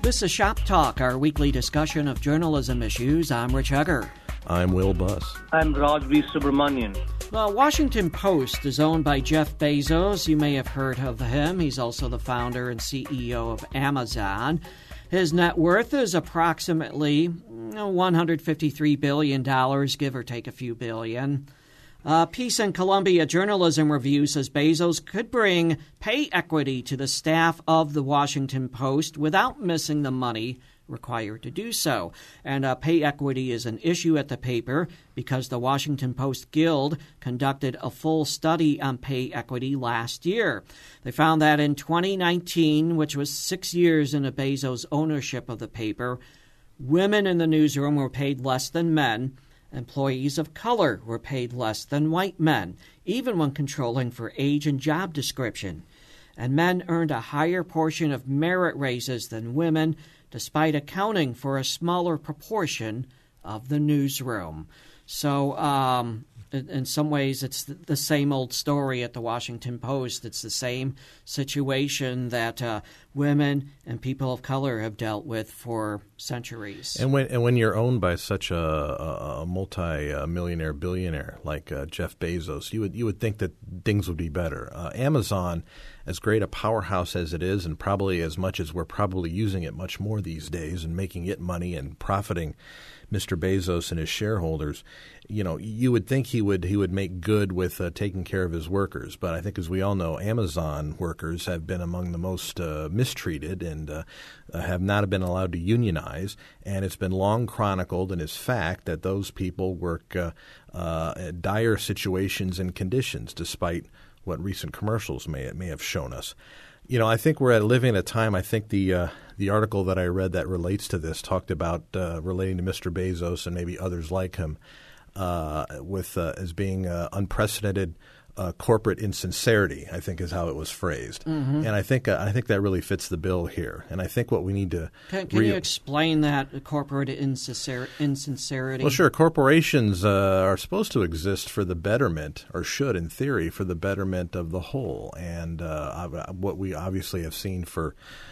This is Shop Talk, our weekly discussion of journalism issues. I'm Rich Egger. I'm Will Buss. I'm Raj V. Subramanian. The Washington Post is owned by Jeff Bezos. You may have heard of him. He's also the founder and CEO of Amazon. His net worth is approximately $153 billion, give or take a few billion. A piece in Columbia Journalism Review says Bezos could bring pay equity to the staff of the Washington Post without missing the money required to do so. And pay equity is an issue at the paper because the Washington Post Guild conducted a full study on pay equity last year. They found that in 2019, which was 6 years into Bezos' ownership of the paper, women in the newsroom were paid less than men. Employees of color were paid less than white men, even when controlling for age and job description. And men earned a higher portion of merit raises than women, despite accounting for a smaller proportion of the newsroom. So, in some ways, it's the same old story at the Washington Post. It's the same situation that women and people of color have dealt with for centuries. And when you're owned by such a multi-millionaire billionaire like Jeff Bezos, you would think that things would be better. Amazon, as great a powerhouse as it is, and probably as much as we're probably using it much more these days and making it money and profiting Mr. Bezos and his shareholders, you would think he would make good with taking care of his workers. But I think, as we all know, Amazon workers have been among the most mistreated and have not been allowed to unionize. And it's been long chronicled and is fact that those people work at dire situations and conditions, despite what recent commercials may have shown us. I think we're living at a time. I think the article that I read that relates to this talked about relating to Mr. Bezos and maybe others like him as being unprecedented corporate insincerity, I think is how it was phrased. Mm-hmm. And I think that really fits the bill here. And I think what we need to Can you explain that, corporate insincerity? Well, sure. Corporations are supposed to exist for the betterment, or should, in theory, for the betterment of the whole. And what we obviously have seen for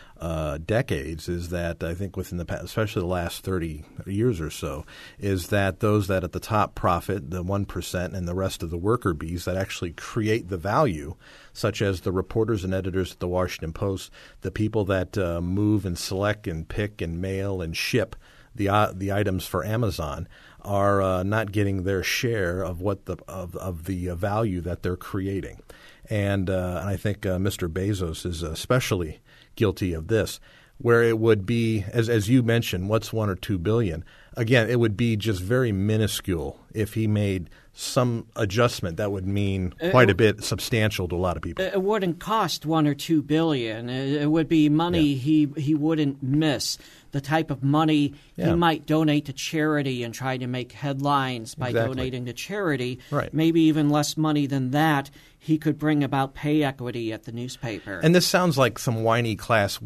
decades is that, I think within the past, especially the last 30 years or so, is that those that at the top profit, the 1%, and the rest of the worker bees that actually create the value, such as the reporters and editors at the Washington Post, the people that move and select and pick and mail and ship the items for Amazon, are not getting their share of what the value that they're creating. And I think Mr. Bezos is especially guilty of this, where it would be, as you mentioned, what's $1 or $2 billion? Again, it would be just very minuscule if he made some adjustment that would mean quite a bit substantial to a lot of people. It wouldn't cost $1 or $2 billion. It would be money he wouldn't miss. The type of money he might donate to charity and try to make headlines by donating to charity. Right. Maybe even less money than that. He could bring about pay equity at the newspaper. And this sounds like some whiny class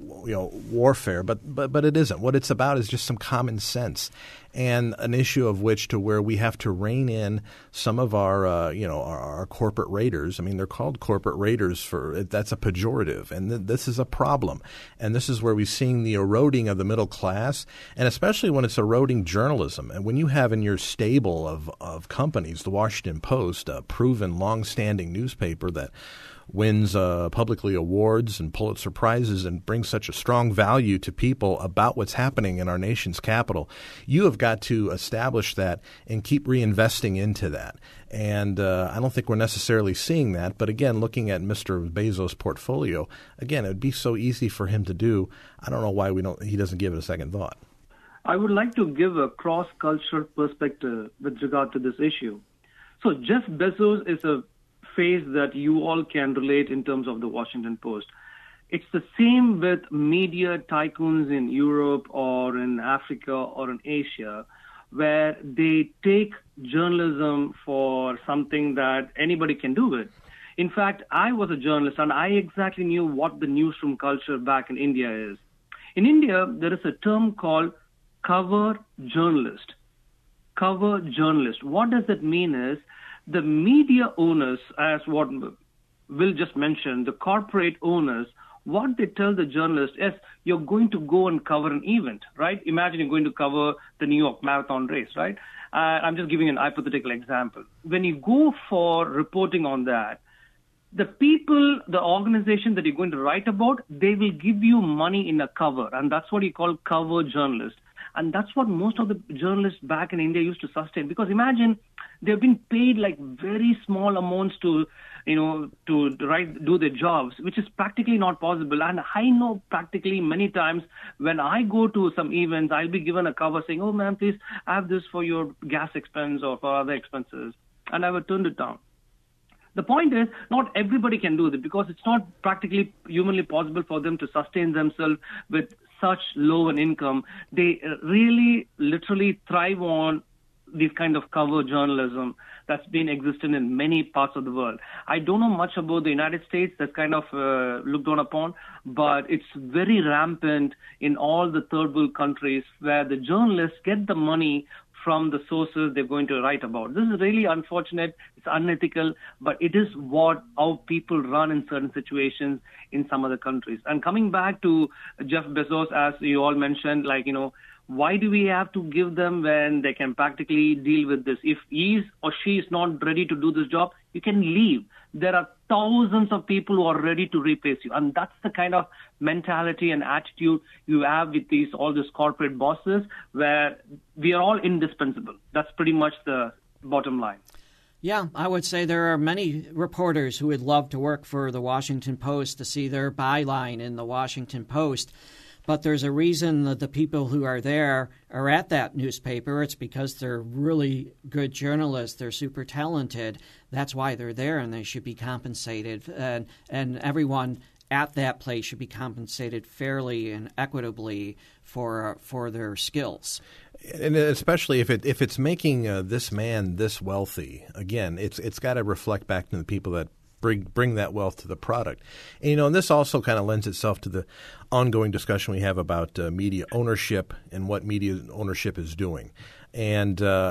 warfare, but it isn't. What it's about is just some common sense, and an issue of which to where we have to rein in some of our corporate raiders. I mean, they're called corporate raiders that's a pejorative, and this is a problem. And this is where we're seeing the eroding of the middle class, and especially when it's eroding journalism. And when you have in your stable of companies, the Washington Post, a proven, long-standing newspaper that wins publicly awards and Pulitzer Prizes and brings such a strong value to people about what's happening in our nation's capital, you have got to establish that and keep reinvesting into that. And I don't think we're necessarily seeing that. But again, looking at Mr. Bezos' portfolio, again, it would be so easy for him to do. I don't know why he doesn't give it a second thought. I would like to give a cross-cultural perspective with regard to this issue. So Jeff Bezos is a phase that you all can relate in terms of the Washington Post. It's the same with media tycoons in Europe or in Africa or in Asia, where they take journalism for something that anybody can do it. In fact, I was a journalist and I exactly knew what the newsroom culture back in India is. In India, there is a term called cover journalist. Cover journalist. What does that mean is the media owners, as what Will just mentioned, the corporate owners what they tell the journalist is, you're going to go and cover an event, right? Imagine you're going to cover the New York Marathon race, right? I'm just giving an hypothetical example. When you go for reporting on that, the people, the organization that you're going to write about, they will give you money in a cover, and that's what you call cover journalist. And that's what most of the journalists back in India used to sustain. Because imagine they've been paid like very small amounts to do their jobs, which is practically not possible. And I know practically many times when I go to some events, I'll be given a cover saying, oh, ma'am, please have this for your gas expense or for other expenses. And I would turn it down. The point is, not everybody can do this because it's not practically humanly possible for them to sustain themselves with such low an income. They really, literally thrive on this kind of cover journalism that's been existing in many parts of the world. I don't know much about the United States. That's kind of looked down upon, but it's very rampant in all the third world countries where the journalists get the money from the sources they're going to write about. This is really unfortunate. It's unethical, but it is how people run in certain situations in some other countries. And coming back to Jeff Bezos, as you all mentioned, why do we have to give them when they can practically deal with this? If he or she is not ready to do this job, you can leave. There are thousands of people who are ready to replace you. And that's the kind of mentality and attitude you have with all these corporate bosses where we are all indispensable. That's pretty much the bottom line. Yeah, I would say there are many reporters who would love to work for the Washington Post, to see their byline in the Washington Post. But there's a reason that the people who are there are at that newspaper. It's because they're really good journalists. They're super talented. That's why they're there, and they should be compensated. And everyone at that place should be compensated fairly and equitably for their skills. And especially if it's making this man this wealthy, again, it's got to reflect back to the people that bring that wealth to the product. And, and this also kind of lends itself to the ongoing discussion we have about media ownership and what media ownership is doing. And,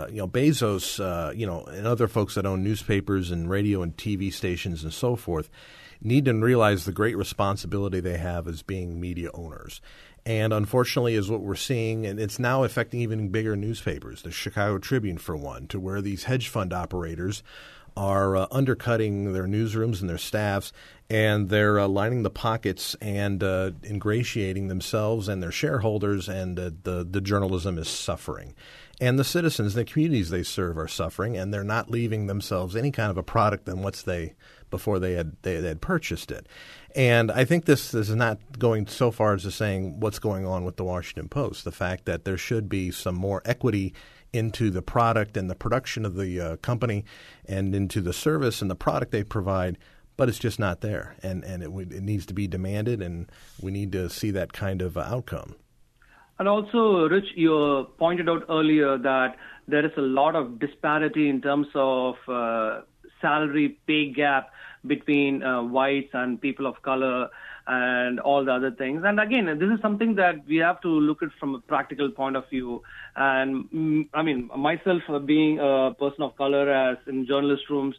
Bezos, and other folks that own newspapers and radio and TV stations and so forth need to realize the great responsibility they have as being media owners. And unfortunately is what we're seeing, and it's now affecting even bigger newspapers, the Chicago Tribune for one, to where these hedge fund operators are undercutting their newsrooms and their staffs, and they're lining the pockets and ingratiating themselves and their shareholders, and the journalism is suffering. And the citizens, the communities they serve are suffering, and they're not leaving themselves any kind of a product than before they had purchased it. And I think this is not going so far as to saying what's going on with the Washington Post, the fact that there should be some more equity into the product and the production of the company and into the service and the product they provide, but it's just not there. And it needs to be demanded, and we need to see that kind of outcome. And also, Rich, you pointed out earlier that there is a lot of disparity in terms of salary pay gap between whites and people of color and all the other things. And again, this is something that we have to look at from a practical point of view. And I mean, myself being a person of color as in journalist rooms,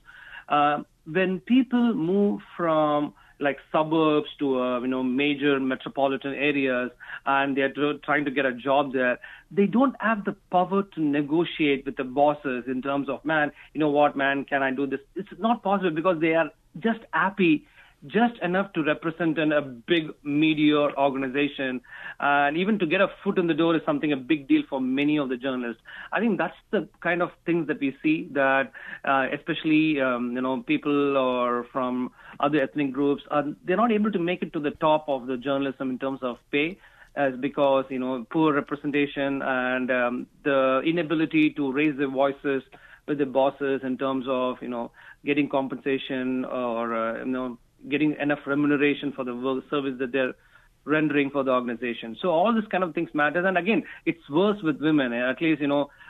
when people move from like suburbs to major metropolitan areas, and they're trying to get a job there, they don't have the power to negotiate with the bosses in terms of, man, you know what, man, can I do this? It's not possible because they are just happy just enough to represent in a big media organization. And even to get a foot in the door is a big deal for many of the journalists. I think that's the kind of things that we see, that especially, people or from other ethnic groups, they're not able to make it to the top of the journalism in terms of pay, as because, poor representation and the inability to raise their voices with the bosses in terms of, getting compensation or, getting enough remuneration for the work service that they're rendering for the organization. So all this kind of things matters. And again, it's worse with women. At least,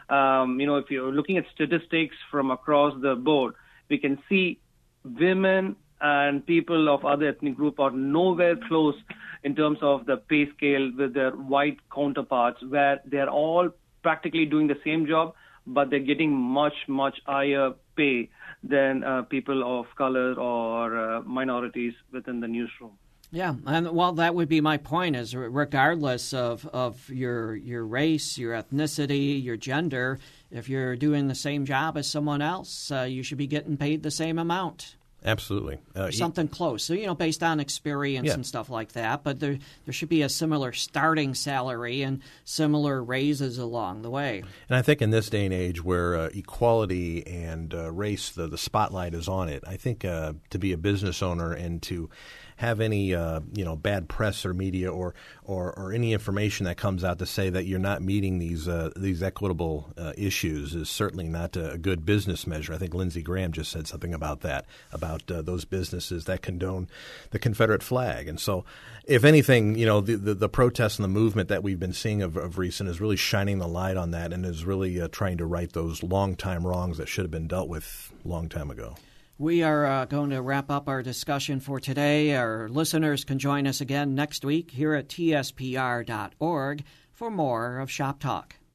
if you're looking at statistics from across the board, we can see women and people of other ethnic group are nowhere close in terms of the pay scale with their white counterparts, where they're all practically doing the same job, but they're getting much, much higher pay than people of color or minorities within the newsroom. Yeah, and well, that would be my point. Is regardless of your race, your ethnicity, your gender, if you're doing the same job as someone else, you should be getting paid the same amount. Absolutely. Something close. So, based on experience and stuff like that. But there should be a similar starting salary and similar raises along the way. And I think in this day and age where equality and race, the spotlight is on it, I think to be a business owner and to have any bad press or media or any information that comes out to say that you're not meeting these equitable issues is certainly not a good business measure. I think Lindsey Graham just said something about that, about those businesses that condone the Confederate flag. And so, if anything, the protests and the movement that we've been seeing of recent is really shining the light on that and is really trying to right those long-time wrongs that should have been dealt with a long time ago. We are going to wrap up our discussion for today. Our listeners can join us again next week here at tspr.org for more of Shop Talk.